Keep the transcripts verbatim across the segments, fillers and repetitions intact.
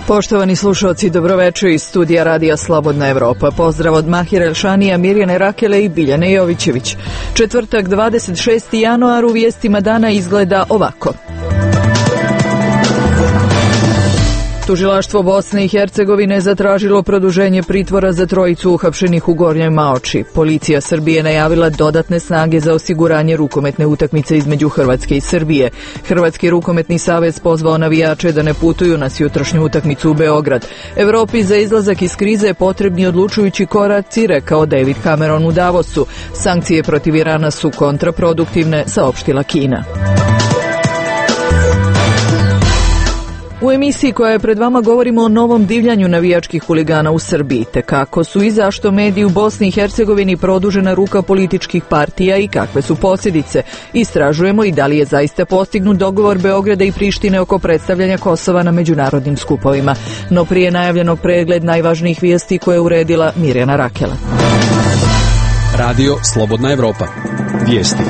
Poštovani slušalci, dobroveče iz studija Radija Slobodna Evropa. Pozdrav od Mahira Elšanija, Mirjane Rakele i Biljane Jovićević. Četvrtak, dvadeset šesti januar, u vijestima dana izgleda ovako. Tužilaštvo Bosne i Hercegovine zatražilo produženje pritvora za trojicu uhapšenih u Gornjoj Maoči. Policija Srbije najavila dodatne snage za osiguranje rukometne utakmice između Hrvatske i Srbije. Hrvatski rukometni savez pozvao navijače da ne putuju na sjutrašnju utakmicu u Beograd. Evropi za izlazak iz krize potrebni odlučujući koraci, rekao David Cameron u Davosu. Sankcije protiv Irana su kontraproduktivne, saopštila Kina. U emisiji koja je pred vama govorimo o novom divljanju navijačkih huligana u Srbiji, te kako su i zašto mediji u Bosni i Hercegovini produžena ruka političkih partija i kakve su posljedice. Istražujemo i da li je zaista postignut dogovor Beograda i Prištine oko predstavljanja Kosova na međunarodnim skupovima. No prije najavljenog pregled najvažnijih vijesti koje je uredila Mirjana Rakela. Radio Slobodna Evropa. Vijesti.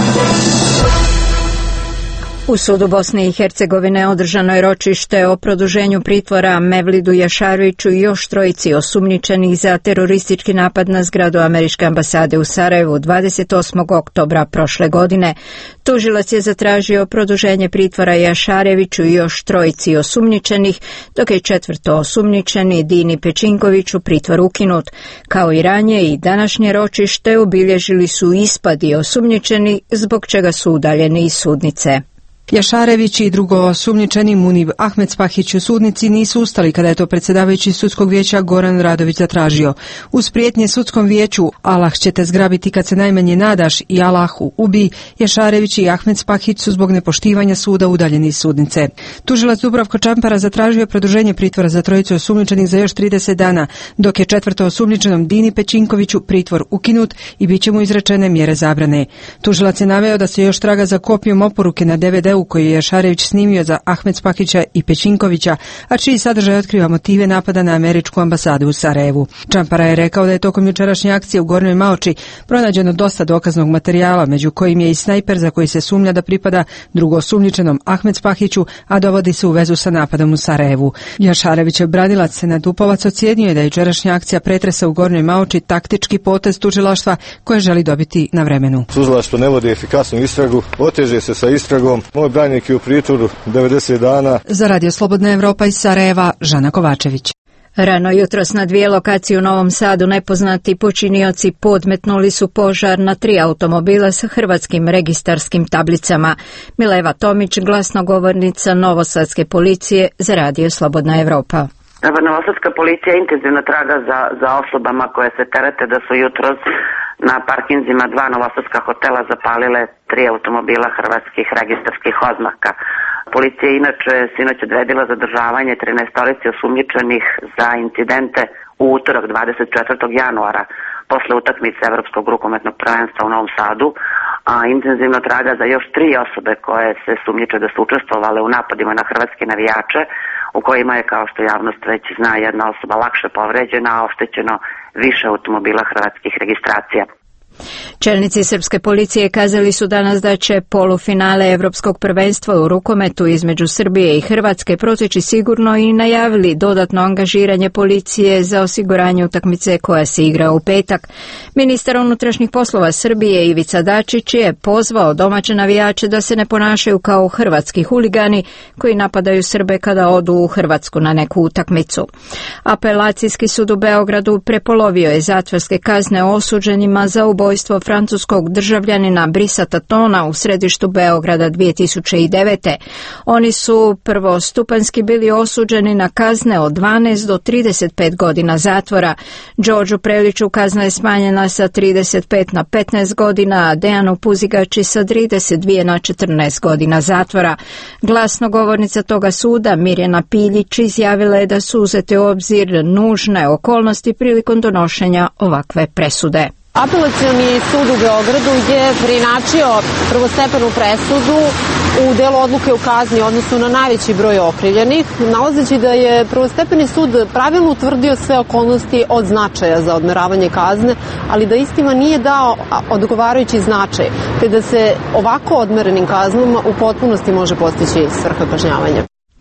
U sudu Bosne i Hercegovine održano je ročište o produženju pritvora Mevlidu Jašaroviću i još trojici osumnjičenih za teroristički napad na zgradu američke ambasade u Sarajevu dvadeset osmog oktobra prošle godine. Tužilac je zatražio produženje pritvora Jašareviću i još trojici osumnjičenih, dok je četvrto osumnjičeni Dini Pečinkoviću pritvor ukinut. Kao i ranije i današnje ročište obilježili su ispadi osumnjičeni, zbog čega su udaljeni iz sudnice. Jašarević i drugo osumnjičeni Munib Ahmedspahić u sudnici nisu ustali kada je to predsjedavajući sudskog vijeća Goran Radović zatražio. Uz prijetnje sudskom vijeću Allah će te zgrabiti kad se najmanje nadaš i Allahu ubi, Jašarević i Ahmedspahić su zbog nepoštivanja suda udaljeni iz sudnice. Tužilac Dubravko Čampara zatražio je produženje pritvora za trojicu osumnjičenih za još trideset dana, dok je četvrto osumnjičenom Dini Pečinkoviću pritvor ukinut i bit će mu izrečene mjere zabrane. Tužilac je naveo da se još traga za kopijom oporuke na D V D u koji je Jašarević snimio za Ahmedspahića i Pečinkovića, a čiji sadržaj otkriva motive napada na američku ambasadu u Sarajevu. Čampara je rekao da je tokom jučerašnje akcije u Gornjoj Maoči pronađeno dosta dokaznog materijala, među kojim je i snajper za koji se sumnja da pripada drugoosumnjičenom Ahmedspahiću, a dovodi se u vezu sa napadom u Sarajevu. Jašarevićev branilac Senad Upovac ocijenio je da je jučerašnja akcija pretresa u Gornjoj Maoči taktički potez tužilaštva koje želi dobiti na vremenu. Tužilaštvo ne vodi efikasnu istragu, oteže se sa istragom. Moj branik je u pritvoru devedeset dana. Za Radio Slobodna Evropa iz Sarajeva, Žana Kovačević. Rano jutros na dvije lokacije u Novom Sadu nepoznati počinioci podmetnuli su požar na tri automobila sa hrvatskim registarskim tablicama. Mileva Tomić, glasnogovornica Novosadske policije za Radio Slobodna Evropa. Novosadska policija intenzivno traga za, za osobama koje se terete da su jutros na parkinzima dva novosadska hotela zapalile tri automobila hrvatskih registarskih oznaka. Policija je inače sinoć odredila zadržavanje trinaestorice osumnjičenih za incidente u utorak dvadeset četvrtog januara posle utakmice Evropskog rukometnog prvenstva u Novom Sadu, a intenzivno traga za još tri osobe koje se sumnjiče da su učestvovale u napadima na hrvatske navijače, u kojima je, kao što javnost već zna, jedna osoba lakše povređena, a oštećeno više automobila hrvatskih registracija. Čelnici srpske policije kazali su danas da će polufinale Evropskog prvenstva u rukometu između Srbije i Hrvatske proteći sigurno i najavili dodatno angažiranje policije za osiguranje utakmice koja se igra u petak. Ministar unutrašnjih poslova Srbije Ivica Dačić je pozvao domaće navijače da se ne ponašaju kao hrvatski huligani koji napadaju Srbe kada odu u Hrvatsku na neku utakmicu. Apelacijski sud u Beogradu prepolovio je zatvorske kazne osuđenima za ubojstvo francuskog državljanina Brisa Tatona u središtu Beograda dvije tisuće devete. Oni su prvostupanjski bili osuđeni na kazne od dvanaest do trideset pet godina zatvora. Đorđu Preliću kazna je smanjena sa trideset pet na petnaest godina, a Dejanu Puzigači sa trideset dvije na četrnaest godina zatvora. Glasnogovornica toga suda, Mirjana Piljić, izjavila je da su uzete u obzir nužne okolnosti prilikom donošenja ovakve presude. Apelacioni sud u Beogradu je preinačio prvostepenu presudu u delu odluke u kazni u odnosu na najveći broj okrivljenih, nalazeći da je prvostepeni sud pravilno utvrdio sve okolnosti od značaja za odmeravanje kazne, ali da istima nije dao odgovarajući značaj, te da se ovako odmerenim kaznama u potpunosti može postići svrha kažnjavanja.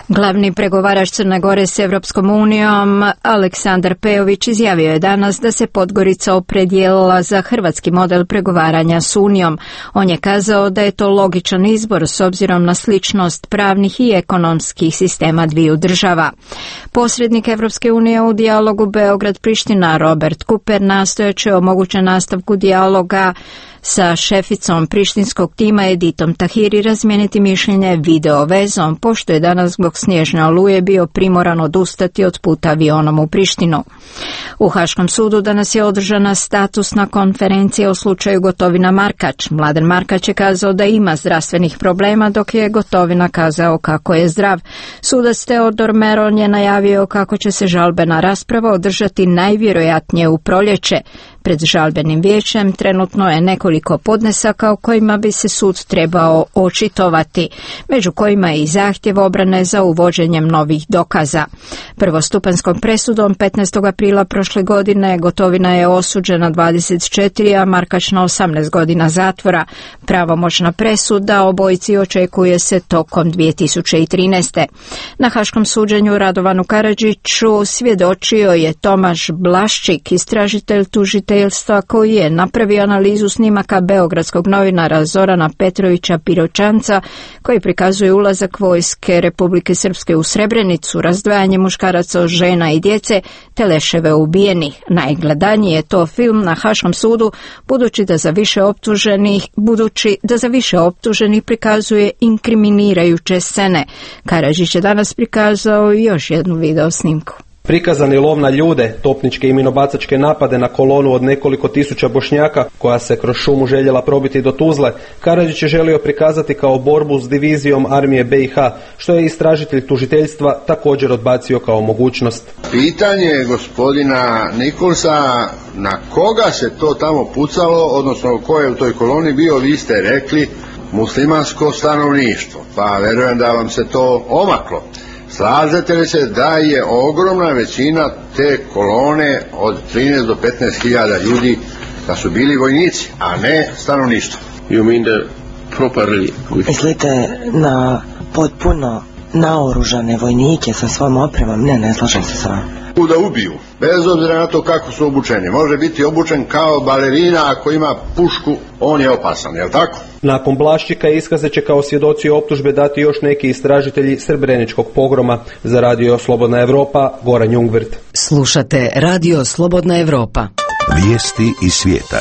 Glavni pregovarač Crne Gore s Evropskom unijom Aleksandar Pejović izjavio je danas da se Podgorica opredijelila za hrvatski model pregovaranja s Unijom. On je kazao da je to logičan izbor s obzirom na sličnost pravnih i ekonomskih sistema dviju država. Posrednik Evropske unije u dijalogu Beograd-Priština Robert Cooper nastojaće o mogućem nastavku dijaloga sa šeficom prištinskog tima Editom Tahiri razmijeniti mišljenje video vezom, pošto je danas zbog snježne oluje bio primoran odustati od puta avionom u Prištinu. U Haškom sudu danas je održana statusna konferencija o slučaju Gotovina Markač. Mladen Markač je kazao da ima zdravstvenih problema, dok je Gotovina kazao kako je zdrav. Sudac Teodor Meron je najavio kako će se žalbena rasprava održati najvjerojatnije u proljeće. Pred žalbenim vijećem trenutno je nekoliko podnesaka o kojima bi se sud trebao očitovati, među kojima je i zahtjev obrane za uvođenjem novih dokaza. Prvostupanskom presudom petnaestog aprila prošle godine Gotovina je osuđen na dvadeset četiri, a Markač na osamnaest godina zatvora. Pravomoćna presuda obojici očekuje se tokom dvije tisuće trinaeste. Na haškom suđenju Radovanu Karadžiću svjedočio je Tomaš Blaščik, istražitelj tužitelj koji je napravio analizu snimaka beogradskog novinara Zorana Petrovića Piroćanca, koji prikazuje ulazak vojske Republike Srpske u Srebrenicu, razdvajanje muškaraca od žena i djece, te leševe ubijenih. Najgledaniji je to film na Haškom sudu, budući da za više optuženih, budući da za više optuženih prikazuje inkriminirajuće scene. Karadžić je danas prikazao još jednu video snimku. Prikazan je lov na ljude, topničke i minobacačke napade na kolonu od nekoliko tisuća Bošnjaka koja se kroz šumu željela probiti do Tuzle. Karadžić je želio prikazati kao borbu s divizijom armije B i H, što je istražitelj tužiteljstva također odbacio kao mogućnost. Pitanje je gospodina Nikolsa na koga se to tamo pucalo, odnosno ko je u toj koloni bio, vi ste rekli muslimansko stanovništvo, pa verujem da vam se to omaklo. Slažete li se da je ogromna većina te kolone od trinaest do petnaest hiljada ljudi da su bili vojnici, a ne stanovništvo? You mean the properly... Mislite na potpuno naoružane vojnike sa svom opremom? Ne, ne slažem se s vama. Da ubiju, bez obzira na to kako su obučeni. Može biti obučen kao balerina, ako ima pušku, on je opasan, je li tako? Nakon Blaščika iskaze će kao svjedoci optužbe dati još neki istražitelji srebreničkog pogroma. Za Radio Slobodna Evropa, Goran Jungwirth. Slušate Radio Slobodna Evropa. Vijesti iz svijeta.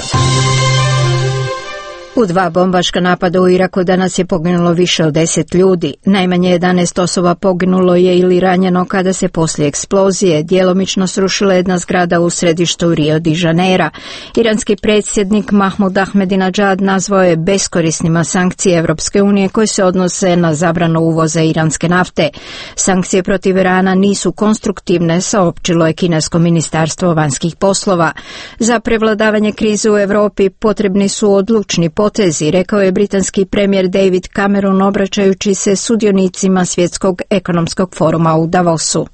U dva bombaška napada u Iraku danas je poginulo više od deset ljudi. Najmanje jedanaest osoba poginulo je ili ranjeno kada se poslije eksplozije djelomično srušila jedna zgrada u središtu Rio de Janeira. Iranski predsjednik Mahmud Ahmadinejad nazvao je beskorisnima sankcije Evropske unije koje se odnose na zabranu uvoza iranske nafte. Sankcije protiv Irana nisu konstruktivne, saopćilo je kinesko ministarstvo vanjskih poslova. Za prevladavanje krize u Europi potrebni su odlučni potezi, rekao je britanski premijer David Cameron obraćajući se sudionicima svjetskog ekonomskog foruma u Davosu.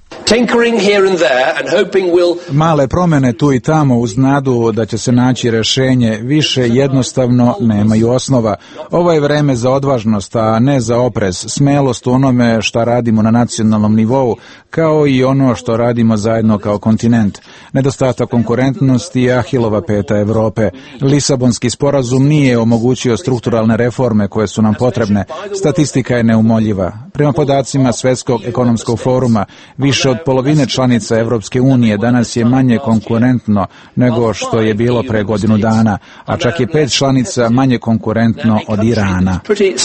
Male promjene tu i tamo uz nadu da će se naći rješenje više jednostavno nemaju osnova. Ovo je vreme za odvažnost, a ne za oprez, smelost u onome što radimo na nacionalnom nivou, kao i ono što radimo zajedno kao kontinent. Nedostatak konkurentnosti je Ahilova peta Europe. Lisabonski sporazum nije omogućio strukturalne reforme koje su nam potrebne. Statistika je neumoljiva. Prema podacima Svjetskog ekonomskog foruma, više od polovine članica Evropske unije danas je manje konkurentno nego što je bilo pre godinu dana, a čak je pet članica manje konkurentno od Irana.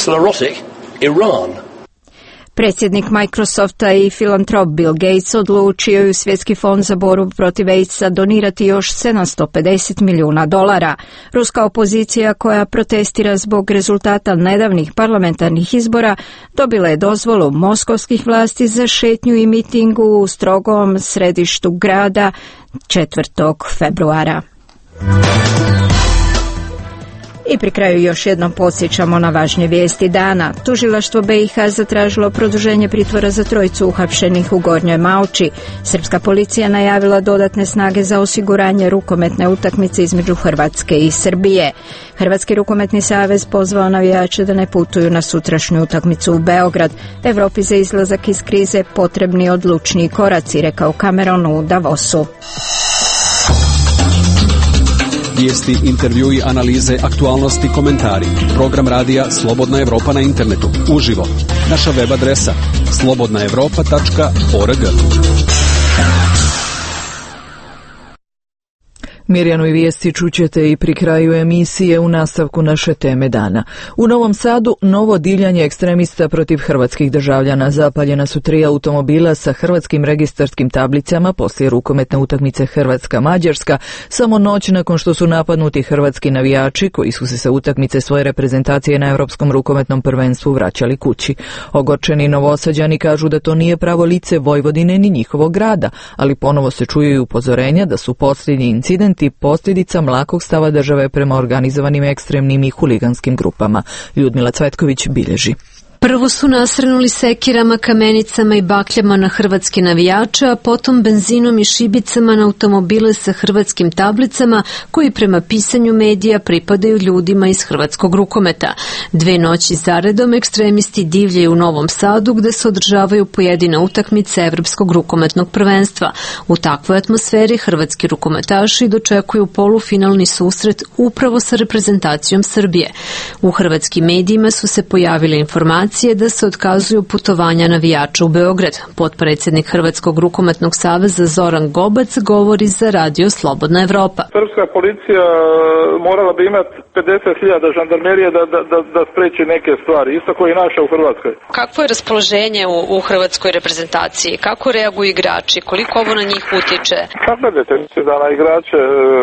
Predsjednik Microsofta i filantrop Bill Gates odlučio je u Svjetski fond za borbu protiv AIDS-a donirati još sedamsto pedeset milijuna dolara. Ruska opozicija koja protestira zbog rezultata nedavnih parlamentarnih izbora dobila je dozvolu moskovskih vlasti za šetnju i mitingu u strogom središtu grada četvrtog februara. I pri kraju još jednom podsjećamo na važnije vijesti dana. Tužilaštvo B i H zatražilo produženje pritvora za trojicu uhapšenih u Gornjoj Maoči. Srpska policija najavila dodatne snage za osiguranje rukometne utakmice između Hrvatske i Srbije. Hrvatski rukometni savez pozvao navijače da ne putuju na sutrašnju utakmicu u Beograd. Evropi za izlazak iz krize potrebni odlučniji koraci, rekao Cameron u Davosu. Vijesti, intervjui, analize, aktualnosti, komentari. Program radija Slobodna Evropa na internetu. Uživo. Naša web adresa slobodna evropa tačka org. Mirjanu i vijesti čućete i pri kraju emisije u nastavku naše teme dana. U Novom Sadu novo divljanje ekstremista protiv hrvatskih državljana. Zapaljena su tri automobila sa hrvatskim registarskim tablicama poslije rukometne utakmice Hrvatska-Mađarska, samo noć nakon što su napadnuti hrvatski navijači koji su se sa utakmice svoje reprezentacije na Europskom rukometnom prvenstvu vraćali kući. Ogorčeni Novosađani kažu da to nije pravo lice Vojvodine ni njihovog grada, ali ponovo se čuju i upozorenja da su posljednji incident i posljedica mlakog stava države prema organizovanim ekstremnim i huliganskim grupama. Ljudmila Cvetković bilježi. Prvo su nasrnuli sekirama, kamenicama i bakljama na hrvatske navijače, a potom benzinom i šibicama na automobile sa hrvatskim tablicama koji prema pisanju medija pripadaju ljudima iz hrvatskog rukometa. Dve noći zaredom ekstremisti divljaju u Novom Sadu gde se održavaju pojedine utakmice Evropskog rukometnog prvenstva. U takvoj atmosferi hrvatski rukometaši dočekuju polufinalni susret upravo sa reprezentacijom Srbije. U hrvatskim medijima su se pojavile informacije da se otkazuju putovanja navijača u Beograd. Potpredsjednik Hrvatskog rukometnog saveza Zoran Gobac govori za radio Slobodna Evropa. Srpska policija morala bi imati pedeset hiljada žandarmerije da, da, da, da spreči neke stvari, isto kao i naša u Hrvatskoj. Kakvo je raspoloženje u, u hrvatskoj reprezentaciji? Kako reaguju igrači? Koliko ovo na njih utječe? Kako gledajte, mislim da na igrače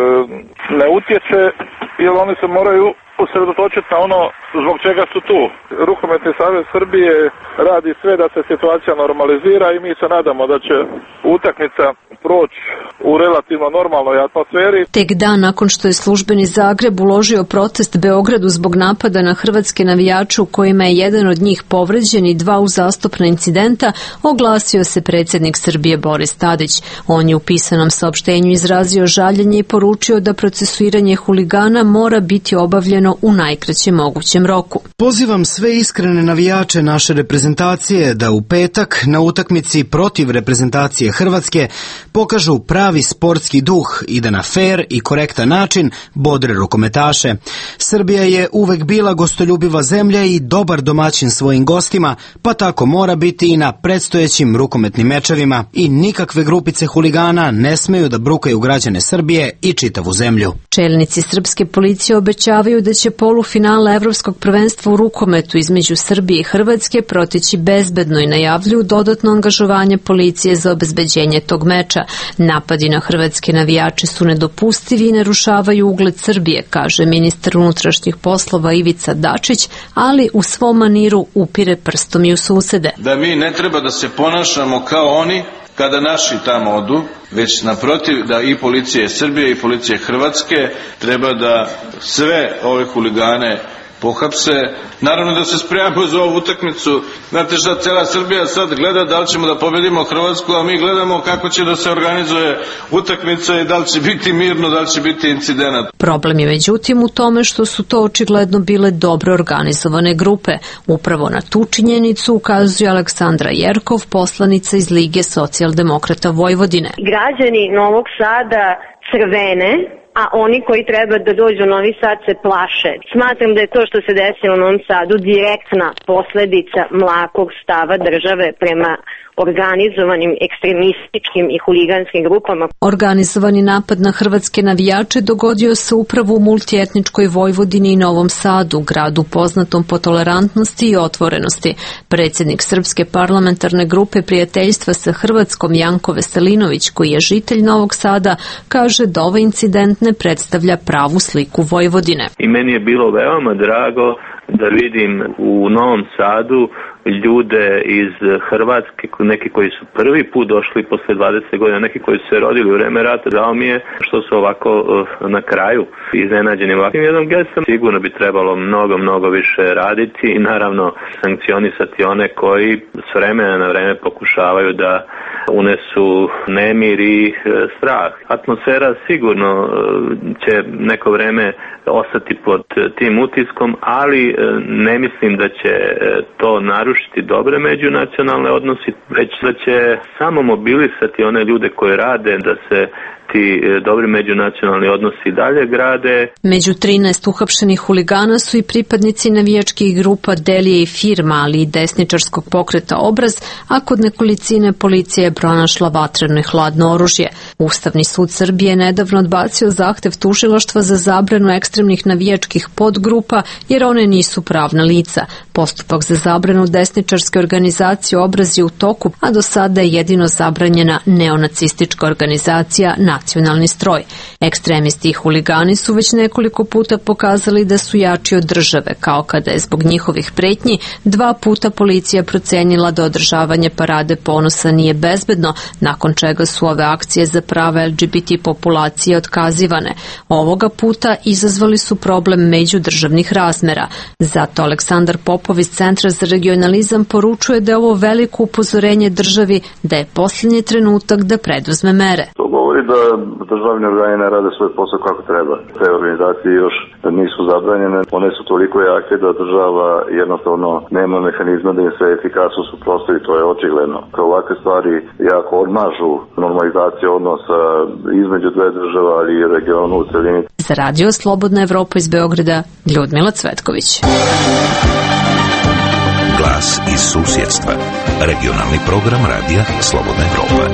ne utječe, jer oni se moraju usredotočiti na ono zbog čega su tu. Rukometni savez Srbije radi sve da se situacija normalizira i mi se nadamo da će utakmica proći u relativno normalnoj atmosferi. Tek dan nakon što je službeni Zagreb uložio protest Beogradu zbog napada na hrvatske navijače u kojima je jedan od njih povređen i dva uzastopna incidenta, oglasio se predsjednik Srbije Boris Tadić. On je u pisanom saopštenju izrazio žaljenje i poručio da procesuiranje huligana mora biti obavljeno u najkraćem mogućem roku. Pozivam sve iskrene navijače naše reprezentacije da u petak na utakmici protiv reprezentacije Hrvatske pokažu pravi sportski duh i da na fer i korektan način bodre rukometaše. Srbija je uvek bila gostoljubiva zemlja i dobar domaćin svojim gostima, pa tako mora biti i na predstojećim rukometnim mečevima i nikakve grupice huligana ne smeju da brukaju građane Srbije i čitavu zemlju. Čelnici srpske policije obećavaju da će polufinale Evropskog prvenstva u rukometu između Srbije i Hrvatske proteći bezbedno i najavljuju dodatno angažovanje policije za obezbeđenje tog meča. Napadi na hrvatske navijače su nedopustivi i narušavaju ugled Srbije, kaže ministar unutrašnjih poslova Ivica Dačić, ali u svom maniru upire prstom i u susede. Da mi ne treba da se ponašamo kao oni kada naši tamo odu, već naprotiv da i policije Srbije i policije Hrvatske treba da sve ove huligane pohapse. Naravno da se spremamo za ovu utakmicu. Znate šta, cela Srbija sad gleda da li ćemo da pobedimo Hrvatsku, a mi gledamo kako će da se organizuje utakmica i da li će biti mirno, da li će biti incidenat. Problem je međutim u tome što su to očigledno bile dobro organizovane grupe. Upravo na tu činjenicu ukazuje Aleksandra Jerkov, poslanica iz Lige socijaldemokrata Vojvodine. Građani Novog Sada crvene, a oni koji treba da dođu u Novi Sad se plaše. Smatram da je to što se desilo u Novom Sadu direktna posledica mlakog stava države prema organizovanim ekstremističkim i huliganskim grupama. Organizovani napad na hrvatske navijače dogodio se upravo u multietničkoj Vojvodini i Novom Sadu, gradu poznatom po tolerantnosti i otvorenosti. Predsjednik Srpske parlamentarne grupe prijateljstva sa Hrvatskom Janko Veselinović, koji je žitelj Novog Sada, kaže da ovaj incident ne predstavlja pravu sliku Vojvodine. I meni je bilo veoma drago da vidim u Novom Sadu ljude iz Hrvatske, neki koji su prvi put došli posle dvadeset godina, neki koji su se rodili u vreme rata. Žao mi je što su ovako na kraju iznenađeni ovakvim jednom gestom. Sigurno bi trebalo mnogo, mnogo više raditi i naravno sankcionisati one koji s vremena na vreme pokušavaju da unesu nemir i strah. Atmosfera sigurno će neko vreme ostati pod tim utiskom, ali ne mislim da će to narušiti dobre međunacionalne odnosi, već da će samo mobilisati one ljude koji rade da se ti dobri međunacionalni odnosi dalje grade. Među trinaest uhapšenih huligana su i pripadnici navijačkih grupa Delije i Firma, ali i desničarskog pokreta Obraz, a kod nekolicine policija je pronašla vatreno i hladno oružje. Ustavni sud Srbije je nedavno odbacio zahtev tužilaštva za zabranu ekstremnih navijačkih podgrupa, jer one nisu pravna lica. Postupak za zabranu desničarske organizacije Obraz je u toku, a do sada je jedino zabranjena neonacistička organizacija Nacionalni stroj. Ekstremisti i huligani su već nekoliko puta pokazali da su jači od države, kao kada je zbog njihovih pretnji dva puta policija procenila da održavanje parade ponosa nije bezbedno, nakon čega su ove akcije za prava L G B T populacije otkazivane. Ovoga puta izazvali su problem međudržavnih razmera. Zato Aleksandar Popov iz Centra za regionalizam poručuje da je ovo veliko upozorenje državi da je posljednji trenutak da preduzme mere. To govori da državni organi ne rade svoj posao kako treba. Te organizacije još nisu zabranjene, one su toliko jake da država jednostavno nema mehanizma da im se efikasno suprotstavi, to je očigledno. Kao ovakve stvari jako odmažu normalizaciju odnosa između dve država, ali i regionu u celini. Za radio Slobodna Evropa iz Beograda, Ljudmila Cvetković. Glas iz susjedstva. Regionalni program radija Slobodna Evropa.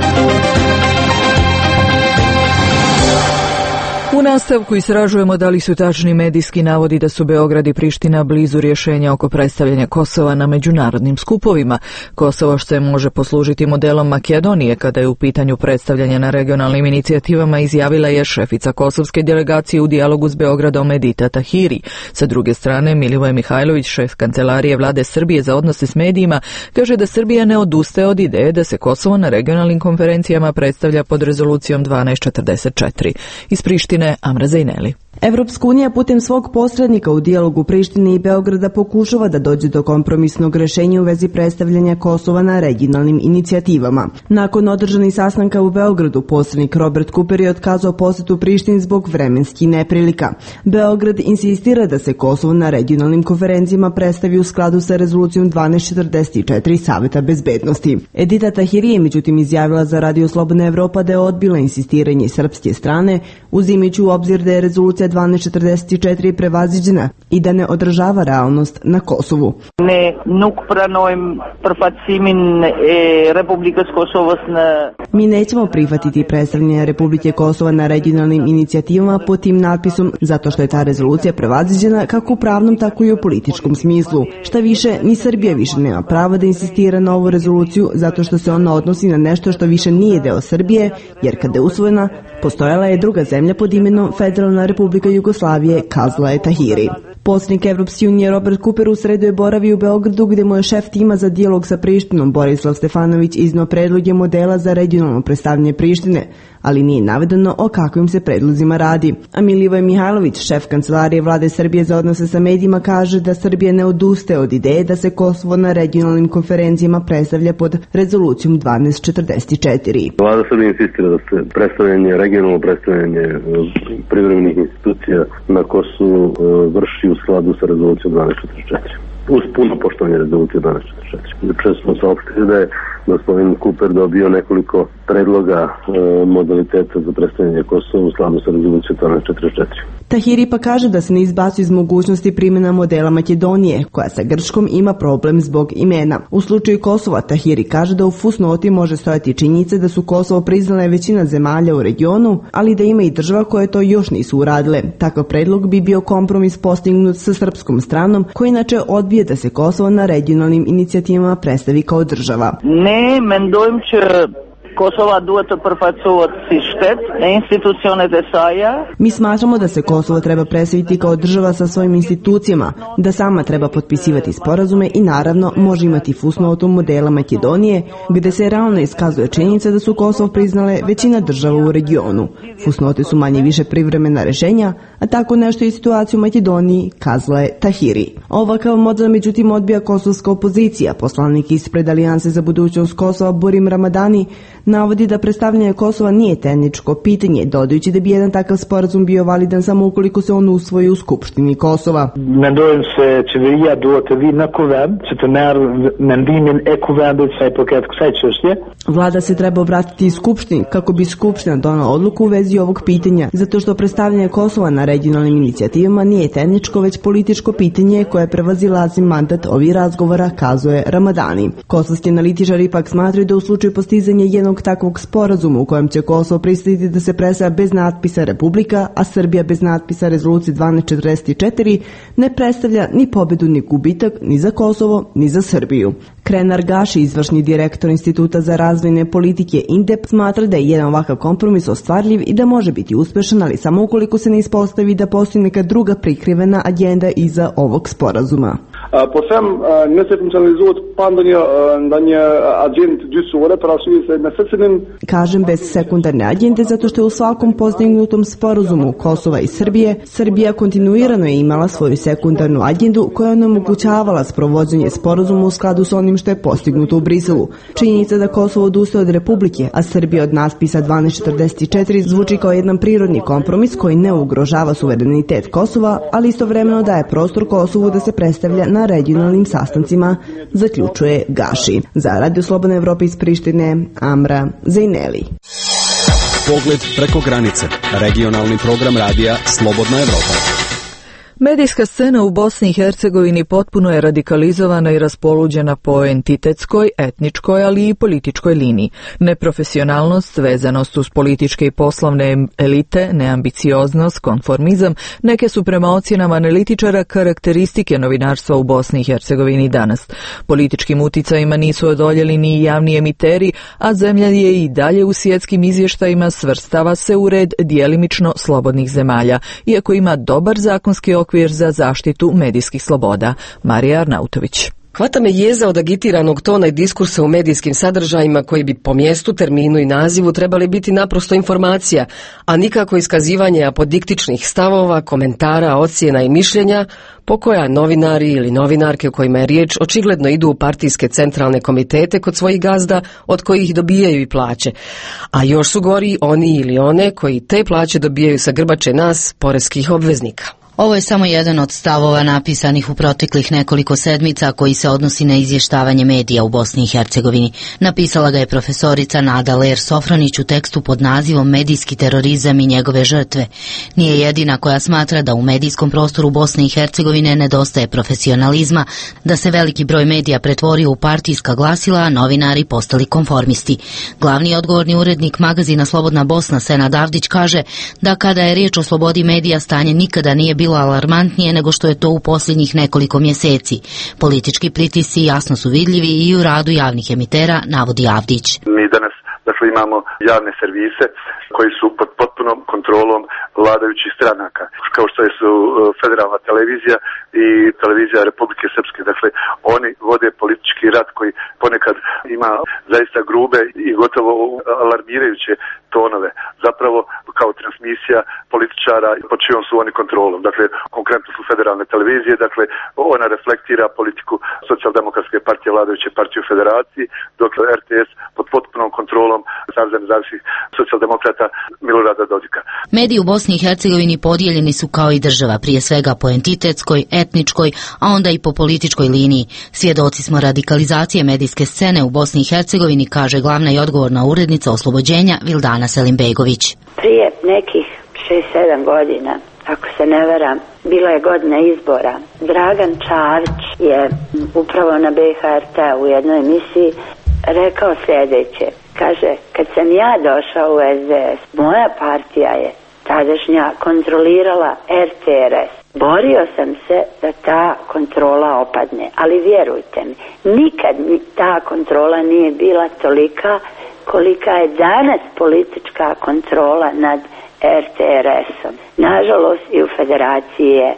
U nastavku istražujemo da li su tačni medijski navodi da su Beograd i Priština blizu rješenja oko predstavljanja Kosova na međunarodnim skupovima. Kosovo što se može poslužiti modelom Makedonije kada je u pitanju predstavljanja na regionalnim inicijativama, izjavila je šefica kosovske delegacije u dijalogu s Beogradom Edita Tahiri. Sa druge strane, Milivoje Mihajlović, šef kancelarije vlade Srbije za odnose s medijima, kaže da Srbija ne odustaje od ideje da se Kosovo na regionalnim konferencijama predstavlja pod rezolucijom dvanaest četrdeset četiri. Iz Prištine Amra Zajneli. Evropska unija putem svog posrednika u dijalogu Prištine i Beograda pokušava da dođe do kompromisnog rešenja u vezi predstavljanja Kosova na regionalnim inicijativama. Nakon održanih sastanka u Beogradu, posrednik Robert Cooper je otkazao posetu Prištini zbog vremenskih neprilika. Beograd insistira da se Kosovo na regionalnim konferencijama predstavi u skladu sa rezolucijom dvanaest četrdeset četiri Saveta bezbednosti. Edita Tahiri je međutim izjavila za Radio Slobodna Evropa da je odbila insistiranje srpske strane, uzimajući u obzir da je rezolucija dvanaest četrdeset četiri prevaziđena i da ne odražava realnost na Kosovu. Ne, nuk pranojmë përfaqësimin e Republikës Kosovës në... Mi nećemo prihvatiti predstavljanje Republike Kosova na regionalnim inicijativama pod tim natpisom zato što je ta rezolucija prevaziđena kako u pravnom tako i u političkom smislu. Šta više, ni Srbija više nema prava da insistira na ovu rezoluciju zato što se ona odnosi na nešto što više nije deo Srbije, jer kada je usvojena, postojala je druga zemlja pod imenom Federalna Republika Jugoslavije, kazala je Tahiri. Posrednik Evropske unije Robert Cooper u sredu je boravio u Beogradu gde mu je šef tima za dijalog sa Prištinom Borislav Stefanović izneo predloge modela za regionalno predstavljanje Prištine, ali nije navedeno o kakvim se predlozima radi. A Milivoje Mihajlović, šef kancelarije vlade Srbije za odnose sa medijima, kaže da Srbija ne odustaje od ideje da se Kosovo na regionalnim konferencijama predstavlja pod rezolucijom dvanaest četrdeset četiri. Vlada Srbije insistira da se predstavljanje, regionalno predstavljanje privremenih institucija na Kosovu vrši u skladu sa rezolucijom dvanaest četrdeset četiri. Uz puno poštovanje rezolucije dvanaest četrdeset četiri. Juče smo saopštili da je gospodin Cooper dobio nekoliko predloga e, modaliteta za predstavljanje Kosova u skladu sa rezolucijom dvanaest četrdeset četiri. Tahiri pa kaže da se ne izbacuje iz mogućnosti primjena modela Makedonije, koja sa Grčkom ima problem zbog imena. U slučaju Kosova, Tahiri kaže da u fusnoti može stojati činjenica da su Kosovo priznale većina zemalja u regionu, ali da ima i država koje to još nisu uradile. Takav predlog bi bio kompromis postignut sa srpskom stranom, koji inače odbije da se Kosovo na regionalnim inicijativama predstavi kao država. Ne, mendojmë që Kosova duhet të përfaqësohet si shtet në institucionet e saj. Mi smatramo da se Kosovo treba predstaviti kao država sa svojim institucijama, da sama treba potpisivati sporazume i naravno može imati fusnotu modela Makedonije, gde se realno iskazuje činjenica da su Kosovo priznale većina država u regionu. Fusnote su manje više privremena rešenja, a tako nešto i situaciju u Makedoniji, kazala je Tahiri. Ovakav model međutim odbija kosovska opozicija. Poslanik ispred Alijanse za budućnost Kosova Burim Ramadani navodi da predstavljanje Kosova nije tehničko pitanje, dodajući da bi jedan takav sporazum bio validan samo ukoliko se on usvoji u Skupštini Kosova. Mendojmë se qeveria duhet të vi në kuvend, që të merë mendimin e kuvendit sa i përket kësaj çështje. Vlada se treba obratiti Skupštini kako bi Skupština donela odluku u vezi ovog pitanja, zato što predstavljanje Kosova na regionalnim inicijativama nije tehničko, već političko pitanje koje prevazilazi mandat ovih razgovora, kazuje Ramadani. Kosovski analitičari ipak smatraju da u slučaju postizanja jednog takvog sporazuma u kojem će Kosovo pristati da se predstavlja bez natpisa Republika, a Srbija bez natpisa Rezolucije dvanaest četrdeset četiri, ne predstavlja ni pobedu ni gubitak ni za Kosovo ni za Srbiju. Krenar Gaši, izvršni direktor Instituta za razvojne politike INDEP, smatra da je jedan ovakav kompromis ostvarljiv i da može biti uspešan, ali samo ukoliko se ne ispostavi da postoji neka druga prikrivena agenda iza ovog sporazuma. Po them nëse funksionalizohet pa ndonjë ndonjë agjendë gjyqësore për arsye se në secilin Kažem bez sekundarne agende zato što je u svakom postignutom sporazumu Kosova i Srbije, Srbija kontinuirano je imala svoju sekundarnu agendu koja je onemogućavala sprovođenje sporazuma u skladu sa onim što je postignuto u Briselu. Činjenica da Kosovo odustaje od Republike, a Srbija od natpisa dvanaest četrdeset četiri zvuči kao jedan prirodni kompromis koji ne ugrožava suverenitet Kosova, ali istovremeno daje prostor Kosovu da se predstavlja na regionalnim sastancima, zaključuje Gaši. Za Radio Slobodna Evropa iz Prištine, Amra Zejneli. Pogled preko granice. Regionalni program radija Slobodna Evropa. Medijska scena u Bosni i Hercegovini potpuno je radikalizovana i raspoluđena po entitetskoj, etničkoj, ali i političkoj liniji. Neprofesionalnost, vezanost uz političke i poslovne elite, neambicioznost, konformizam, neke su prema ocjenama analitičara karakteristike novinarstva u Bosni i Hercegovini danas. Političkim uticajima nisu odoljeli ni javni emiteri, a zemlja je i dalje u svjetskim izvještajima svrstava se u red djelimično slobodnih zemalja, iako ima dobar zakonski okvir okvir za zaštitu medijskih sloboda. Marija Arnautović. Hvata me jeza od agitiranog tona i diskursa u medijskim sadržajima koji bi po mjestu, terminu i nazivu trebali biti naprosto informacija, a nikako iskazivanje apodiktičnih stavova, komentara, ocjena i mišljenja po koja novinari ili novinarke o kojima je riječ očigledno idu u partijske centralne komitete kod svojih gazda od kojih dobijaju i plaće. A još su gori oni ili one koji te plaće dobijaju sa grbače nas, poreskih obveznika. Ovo je samo jedan od stavova napisanih u proteklih nekoliko sedmica koji se odnosi na izvještavanje medija u Bosni i Hercegovini. Napisala ga je profesorica Nada Ler Sofronić u tekstu pod nazivom Medijski terorizam i njegove žrtve. Nije jedina koja smatra da u medijskom prostoru Bosne i Hercegovine nedostaje profesionalizma, da se veliki broj medija pretvorio u partijska glasila, a novinari postali konformisti. Glavni odgovorni urednik magazina Slobodna Bosna Senad Avdić kaže da kada je riječ o slobodi medija stanje nikada nije bilo alarmantnije nego što je to u posljednjih nekoliko mjeseci. Politički pritisci jasno su vidljivi i u radu javnih emitera, navodi Avdić. Mi danas dakle, imamo javne servise koji su pod potpunom kontrolom vladajućih stranaka, kao što je su federalna televizija i televizija Republike Srpske. Dakle, oni vode politički rat koji ponekad ima zaista grube i gotovo alarmirajuće tonove. Zapravo kao transmisija političara pod čijom su oni kontrolom. Dakle, konkretno su federalne televizije, dakle, ona reflektira politiku socijaldemokratske partije, vladajuće partije u federaciji, dok je R T S pod potpunom kontrolom Saveza nezavisnih socijaldemokrata Milorada Dodika. Mediji u Bosni i Hercegovini podijeljeni su kao i država, prije svega po entitetskoj, etničkoj, a onda i po političkoj liniji. Svjedoci smo radikalizacije medijske scene u Bosni i Hercegovini, kaže glavna i odgovorna urednica Oslobođenja Vildana Selimbegović. Prije nekih šest sedam godina, ako se ne varam, bila je godina izbora. Dragan Čavić je upravo na B H R T u jednoj emisiji rekao sljedeće. Kaže, kad sam ja došao u S D S, moja partija je tadašnja kontrolirala R T R S. Borio sam se da ta kontrola opadne, ali vjerujte mi, nikad ta kontrola nije bila tolika kolika je danas politička kontrola nad er te er esom. Nažalost i u Federaciji je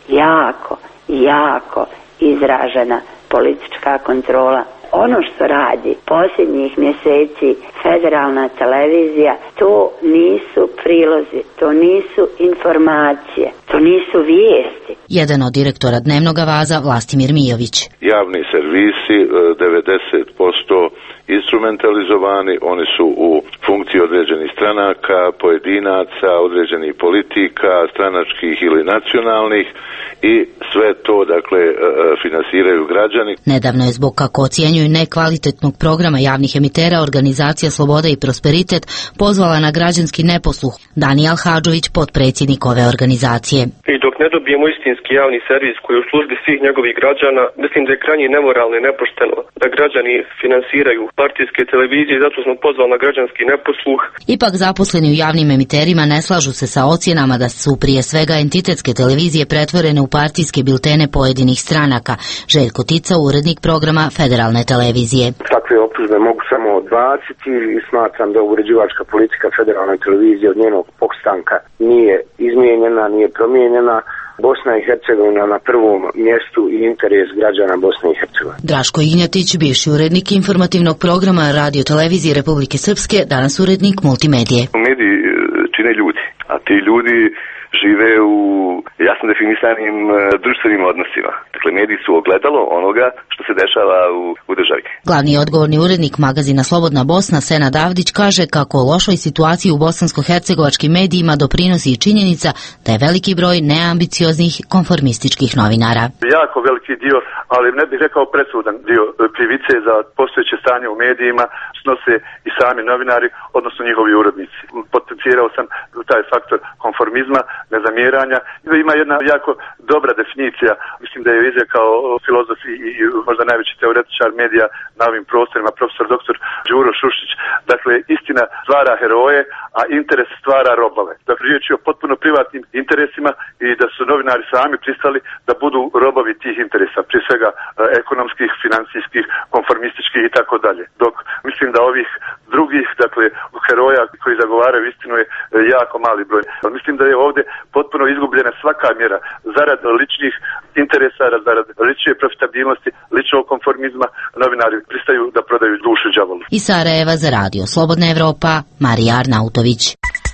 jako, jako izražena politička kontrola. Ono što radi posljednjih mjeseci federalna televizija, to nisu prilozi, to nisu informacije, to nisu vijesti. Jedan od direktora Dnevnoga vaza, Vlastimir Mijović. Javni servisi devedeset posto instrumentalizovani, oni su u funkciji određenih stranaka, pojedinaca, određenih politika, stranačkih ili nacionalnih i sve to, dakle, finansiraju građani. Nedavno je zbog, kako ocjenjuju, nekvalitetnog programa javnih emitera organizacija Sloboda i Prosperitet pozvala na građanski neposluh. Danijel Hadžović, potpredsjednik ove organizacije. I dok ne dobijemo istinski javni servis koji je u službi svih njegovih građana, mislim da je krajnje nemoralno i nepošteno da građani finansiraju partijske televizije, zato smo pozvali na građanski neposluh. Ipak zaposleni u javnim emiterima ne slažu se sa ocjenama da su prije svega entitetske televizije pretvorene u partijske biltene pojedinih stranaka. Željko Tica, urednik programa Federalne televizije. Takve optužbe mogu samo odbaciti i smatram da uređivačka politika Federalne televizije od njenog postanka nije izmijenjena, nije promijenjena. Bosna i Hercegovina na prvom mjestu i interes građana Bosne i Hercegovine. Draško Ignjatić, bivši urednik informativnog programa Radio televizije Republike Srpske, danas urednik Multimedije. Mediji čine ljudi, a ti ljudi žive u jasno definisanim društvenim odnosima. Dakle, mediji su ogledalo onoga što se dešava u, u državi. Glavni odgovorni urednik magazina Slobodna Bosna, Senad Avdić, kaže kako o lošoj situaciji u bosansko-hercegovačkim medijima doprinosi i činjenica da je veliki broj neambicioznih konformističkih novinara. Jako veliki dio, ali ne bih rekao presudan dio krivice za postojeće stanje u medijima snose i sami novinari, odnosno njihovi urednici. Potencirao sam taj faktor konformizma, nezamjeranja. Ima jedna jako dobra definicija, mislim da je izrekao filozof i možda najveći teoretičar medija na ovim prostorima, profesor doktor Đuro Šušić. Dakle, istina stvara heroje, a interes stvara robove. Dakle, riječ je o potpuno privatnim interesima i da su novinari sami pristali da budu robovi tih interesa, prije svega ekonomskih, financijskih, konformističkih i tako dalje. Dok mislim da ovih drugih, dakle, heroja koji zagovaraju istinu je jako mali broj. Mislim da je ovdje potpuno izgubljena svaka mjera zarad ličnih interesa, zarad lične profitabilnosti, ličnog konformizma. Novinari pristaju da prodaju dušu đavolu. Iz Sarajeva za radio Slobodna Evropa, Marija Arnautović.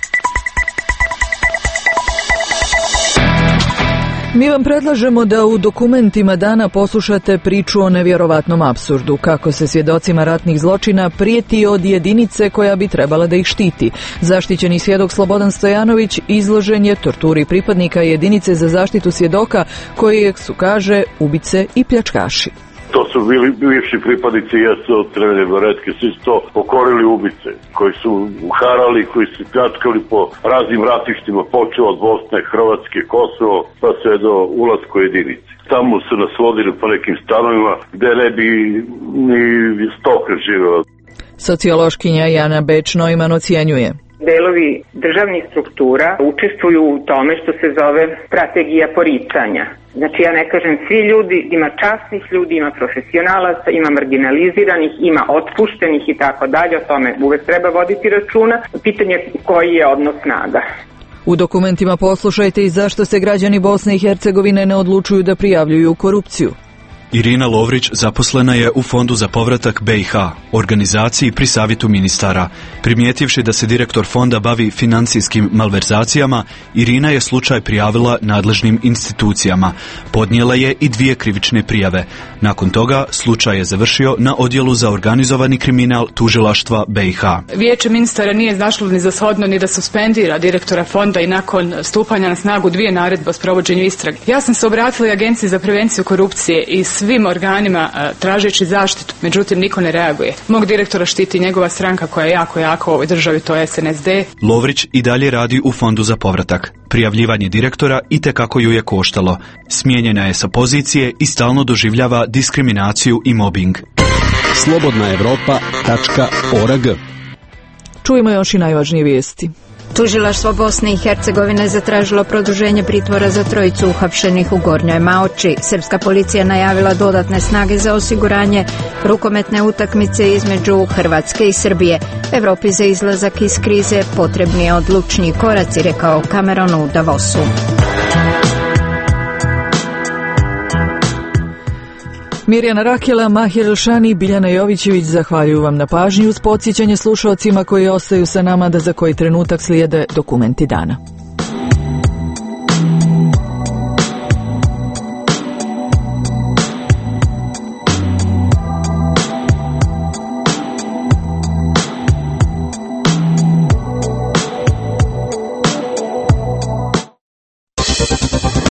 Mi vam predlažemo da u dokumentima dana poslušate priču o nevjerovatnom apsurdu, kako se svjedocima ratnih zločina prijeti od jedinice koja bi trebala da ih štiti. Zaštićeni svjedok Slobodan Stojanović izložen je torturi pripadnika jedinice za zaštitu svjedoka koji su, kaže, ubice i pljačkaši. To su bili bivši pripadnici jesu od Crvene baretke, svi su to pokorili ubice, koji su harali, koji su pljačkali po raznim ratištima, počeo od Bosne, Hrvatske, Kosovo, pa sve do ulaska u jedinici. Tamo su nas vodili po nekim stanovima gde ne bi ni stoka živela. Sociološkinja Jana Beč-Neumann ocjenjuje. Delovi državnih struktura učestvuju u tome što se zove strategija poricanja. Znači, ja ne kažem svi ljudi, ima časnih ljudi, ima profesionalaca, ima marginaliziranih, ima otpuštenih i tako dalje, o tome uvek treba voditi računa. Pitanje koji je odnos snaga. U dokumentima poslušajte i zašto se građani Bosne i Hercegovine ne odlučuju da prijavljuju korupciju. Irina Lovrić zaposlena je u Fondu za povratak B i H, organizaciji pri savjetu ministara. Primijetivši da se direktor fonda bavi financijskim malverzacijama, Irina je slučaj prijavila nadležnim institucijama. Podnijela je i dvije krivične prijave. Nakon toga slučaj je završio na odjelu za organizovani kriminal tužilaštva B i H. Vijeće ministara nije znašlo ni za shodno ni da suspendira direktora fonda i nakon stupanja na snagu dvije naredbe o sprovođenju istrage. Ja sam se obratila i Agenciji za prevenciju korupcije i svim organima tražeći zaštitu, međutim niko ne reaguje. Mog direktora štiti njegova stranka koja je jako, jako u ovoj državi, to je S N S D. Lovrić i dalje radi u Fondu za povratak. Prijavljivanje direktora itekako ju je koštalo. Smijenjena je sa pozicije i stalno doživljava diskriminaciju i mobbing. slobodna evropa tačka org. Čujemo još i najvažnije vijesti. Tužilaštvo Bosne i Hercegovine zatražilo produženje pritvora za trojicu uhapšenih u Gornjoj Maoči. Srpska policija najavila dodatne snage za osiguranje rukometne utakmice između Hrvatske i Srbije. Evropi za izlazak iz krize potrebni je odlučni koraci, rekao Cameron u Davosu. Mirjana Rakela, Mahir Elšani i Biljana Jovićević zahvaljuju vam na pažnji uz podsjećanje slušalcima koji ostaju sa nama da za koji trenutak slijede dokumenti dana.